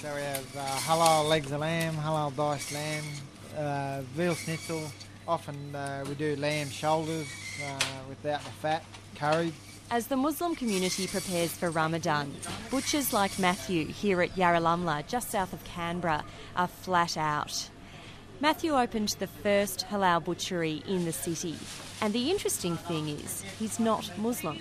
So we have halal legs of lamb, halal diced lamb, veal schnitzel. Often we do lamb shoulders without the fat, curried. As the Muslim community prepares for Ramadan, butchers like Matthew here at Yarralumla, just south of Canberra, are flat out. Matthew opened the first halal butchery in the city, and the interesting thing is he's not Muslim.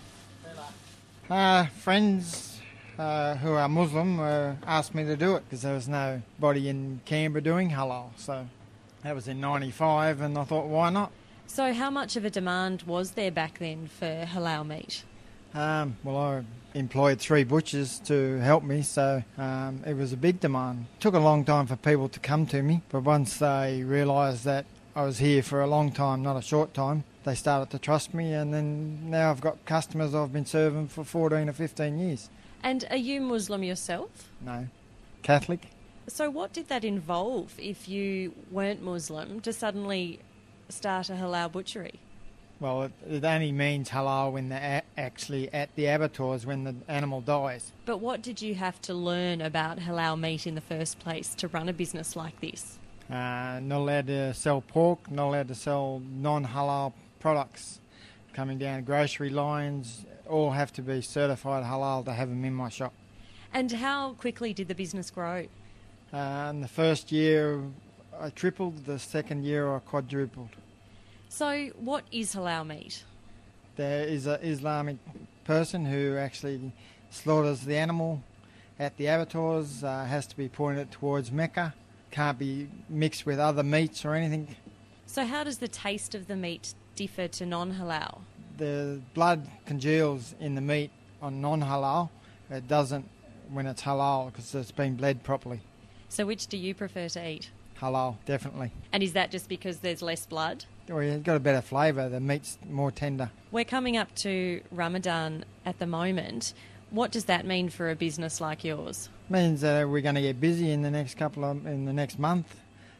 Friends who are Muslim asked me to do it because there was nobody in Canberra doing halal. So that was in '95, and I thought, why not? So how much of a demand was there back then for halal meat? Well, I employed 3 butchers to help me, so it was a big demand. It took a long time for people to come to me, but once they realised that I was here for a long time, not a short time, they started to trust me, and then now I've got customers I've been serving for 14 or 15 years. And are you Muslim yourself? No, Catholic. So what did that involve if you weren't Muslim to suddenly start a halal butchery? Well, it only means halal when they're actually at the abattoirs when the animal dies. But what did you have to learn about halal meat in the first place to run a business like this? Not allowed to sell pork, not allowed to sell non-halal products. Coming down grocery lines, all have to be certified halal to have them in my shop. And how quickly did the business grow? In the first year I tripled, the second year I quadrupled. So what is halal meat? There is an Islamic person who actually slaughters the animal at the abattoirs, has to be pointed towards Mecca, can't be mixed with other meats or anything. So how does the taste of the meat differ to non-halal? The blood congeals in the meat on non-halal. It doesn't when it's halal because it's been bled properly. So which do you prefer to eat? Halal, definitely. And is that just because there's less blood? Well, it's got a better flavour. The meat's more tender. We're coming up to Ramadan at the moment. What does that mean for a business like yours? Means that we're going to get busy in the next month.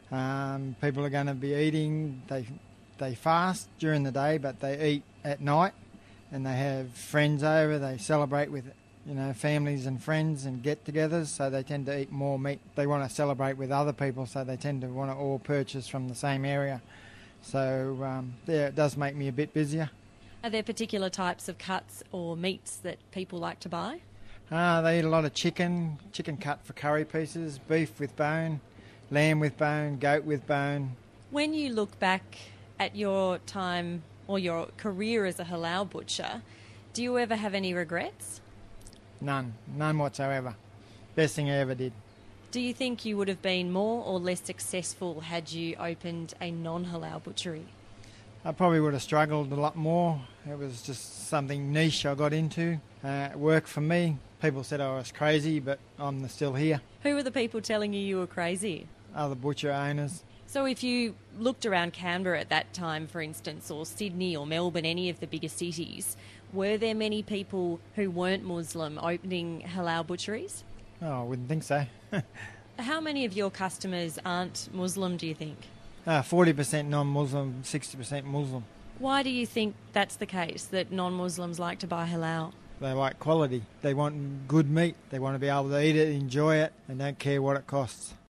People are going to be eating. They fast during the day, but they eat at night, and they have friends over. They celebrate with families and friends and get-togethers, so they tend to eat more meat. They want to celebrate with other people, so they tend to want to all purchase from the same area. So, it does make me a bit busier. Are there particular types of cuts or meats that people like to buy? They eat a lot of chicken cut for curry pieces, beef with bone, lamb with bone, goat with bone. When you look back at your time or your career as a halal butcher, do you ever have any regrets? None whatsoever. Best thing I ever did. Do you think you would have been more or less successful had you opened a non-halal butchery? I probably would have struggled a lot more. It was just something niche I got into. It worked for me. People said I was crazy, but I'm still here. Who were the people telling you were crazy? Other butcher owners. So if you looked around Canberra at that time, for instance, or Sydney or Melbourne, any of the bigger cities, were there many people who weren't Muslim opening halal butcheries? Oh, I wouldn't think so. How many of your customers aren't Muslim, do you think? 40% non-Muslim, 60% Muslim. Why do you think that's the case, that non-Muslims like to buy halal? They like quality. They want good meat. They want to be able to eat it, enjoy it, and don't care what it costs.